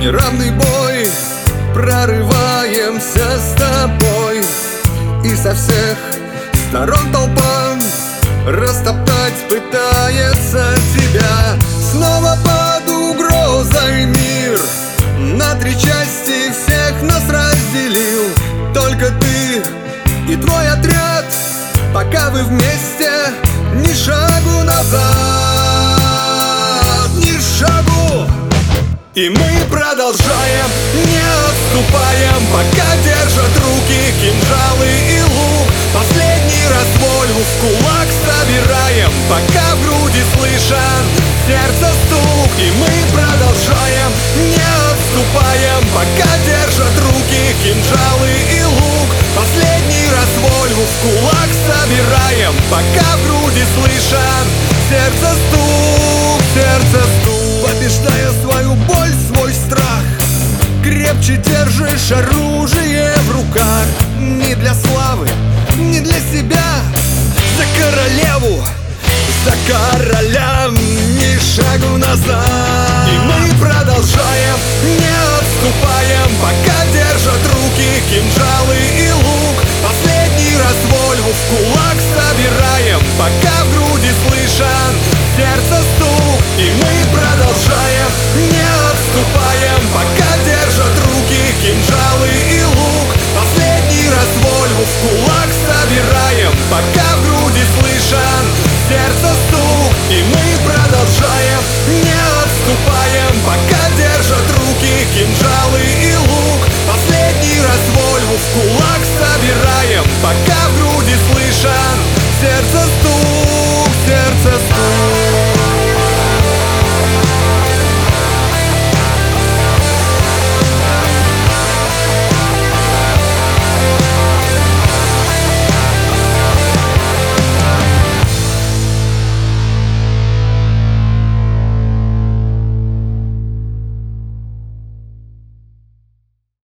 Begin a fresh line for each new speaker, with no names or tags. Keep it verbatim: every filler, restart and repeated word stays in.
неравный бой, прорываемся с тобой, и со всех сторон толпа растоптать пытается тебя. Снова под угрозой мир на три части всех нас разделил. Только ты и твой отряд, пока вы вместе, ни шагу назад, ни шагу. И мы продолжаем, не отступаем, пока держат руки кинжалы и лук. Последний раз волю в кулак собираем, пока в груди слышен сердце стук. И мы продолжаем, не отступаем, пока держат руки кинжалы и лук. Последний раз волю в кулак собираем, пока в груди слышен сердце стук, сердце стук. Побеждая свою боль, свой страх, крепче держишь оружие в руках. Не для славы, не для себя, за королеву, за короля, ни шагу назад. И мы продолжаем, не отступаем, пока держат руки кинжалы и